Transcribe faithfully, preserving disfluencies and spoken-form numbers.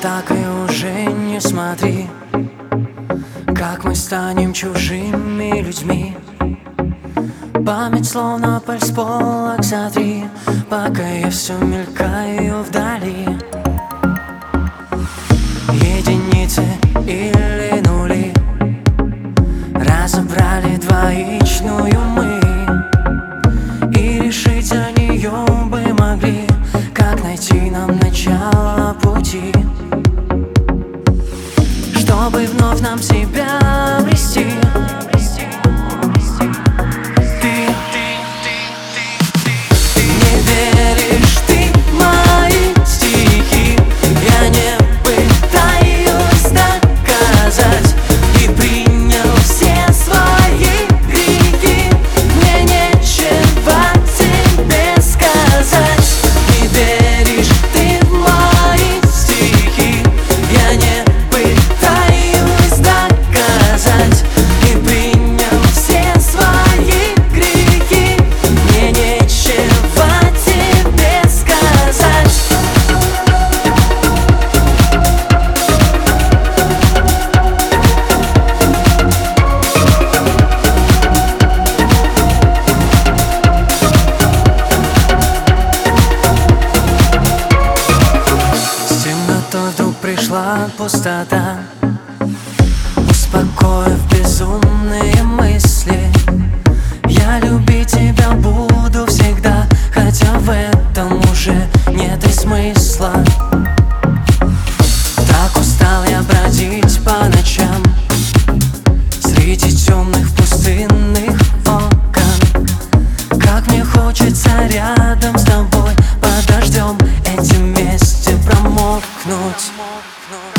так и уже не смотри, как мы станем чужими людьми. Память словно пальцполок сотри, пока я все мелькаю вдали. Единицы или нули разобрали двоичную мы, и решить о нее бы могли, как найти нам начало пути, чтобы вновь нам себя обрести. Пришла пустота, успокоив безумные мысли. Я любить тебя буду всегда, хотя в этом уже нет и смысла. Так устал я бродить по ночам среди темных пустынных окон. Как мне хочется рядом с тобой под дождем этим вместе промокнуть.